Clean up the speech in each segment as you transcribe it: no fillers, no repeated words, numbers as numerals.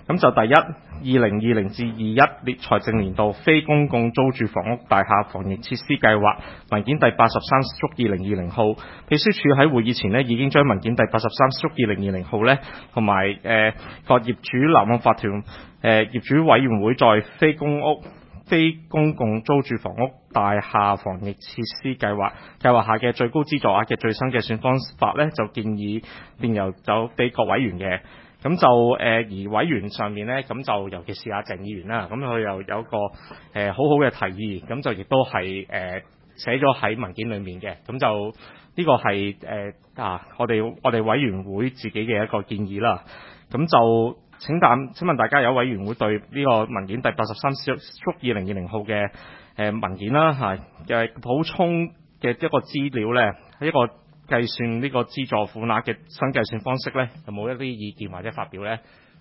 咁就第一，2020至21列財政年度非公共租住房屋大廈防疫設施計劃文件第83/2020號，秘書處喺會議前呢已經將文件第83/2020號呢同埋各業主立案法團業主委員會在非公共租住房屋大廈防疫設施計劃下嘅最高資助額嘅最新計算方法呢，就建議電郵就俾各委員嘅。咁就而委員上面呢，咁就尤其是阿鄭議員啦，咁佢又有個好好嘅提議，咁就亦都係寫咗喺文件裏面嘅。咁就呢個係我哋委員會自己嘅一個建議啦。咁就請問大家有委員會對呢個文件第83/2020號嘅文件啦嘅補充嘅一個資料呢，一個計算呢個資助款額嘅新計算方式呢，有冇一啲意見或者發表呢？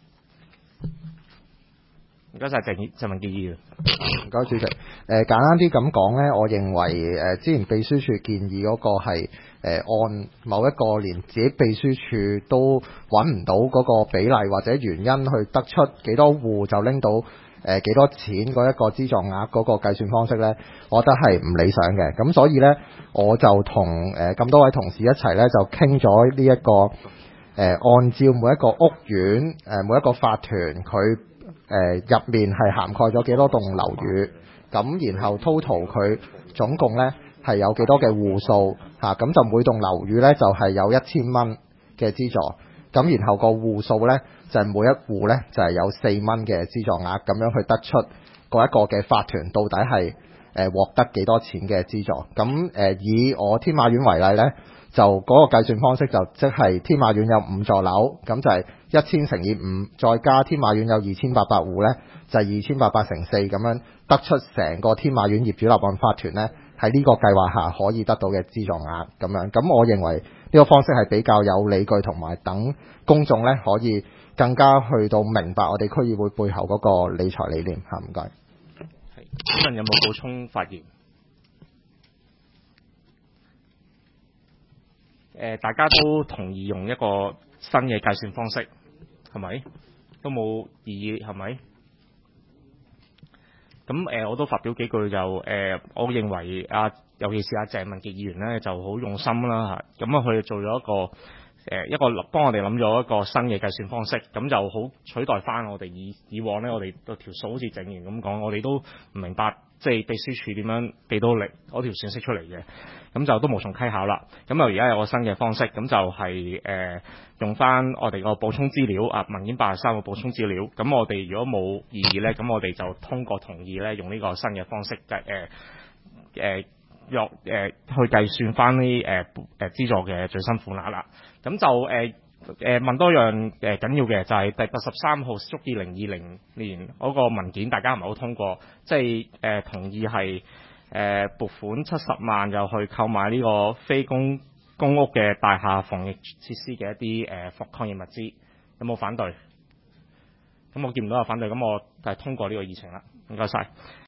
唔該晒鄭文傑議員。 唔該主席。簡單啲咁講呢，我認為之前秘書處建議嗰個係按某一個連自己秘書處都揾唔到嗰個比例或者原因去得出幾多戶就拎到幾多錢嗰一個資助額嗰個計算方式呢，我覺得係唔理想嘅。咁所以呢，我就同咁多位同事一齊呢，就傾咗呢一個按照每一個屋苑每一個法團佢入面係涵蓋咗幾多棟樓宇，咁然後 total 佢總共呢係有幾多嘅戶數嚇，咁就每棟樓宇呢就係有1000蚊嘅資助，咁然後個戶數呢就係每一戶呢就係有4蚊嘅資助額，咁樣去得出嗰一個嘅法團到底係獲得幾多錢嘅資助。咁以我天馬苑為例呢，就嗰個計算方式就即係天馬苑有5座樓，咁就係1000乘以5，再加天馬苑有2800戶呢，就係2800乘4，咁樣得出成個天馬苑業主立案法團呢喺呢個計劃下可以得到嘅資助額咁樣。咁我認為呢個方式係比較有理據，同埋等公眾呢可以更加去到明白我哋區議會背後嗰個理財理念嚇。唔該。 請問有冇補充發言？大家都同意用一個新嘅計算方式，係咪？都冇異議，係咪？咁我都發表幾句就我認為尤其是鄭文傑議員呢就好用心啦嚇，咁佢做咗一個幫我哋諗咗一個新嘅計算方式，咁就好取代翻我哋以往呢，我哋個條數好似鄭議員咁講，我哋都唔明白即係秘書處點樣俾到力嗰條算式出嚟嘅，咁就都無從稽考啦。咁而家有個新嘅方式，咁就係用翻我哋個補充資料文件83個補充資料。咁我哋如果冇異議呢，咁我哋就通過同意呢，用呢個新嘅方式去計算翻啲資助嘅最新款額啦。咁就問多樣緊要嘅就係第83號/2020年嗰個文件，大家唔係好通過，即係同意係撥款70萬又去購買呢個非公屋嘅大廈防疫設施嘅一啲抗疫物資，有冇反對？咁我見唔到有反對，咁我就係通過呢個議程啦。唔該晒。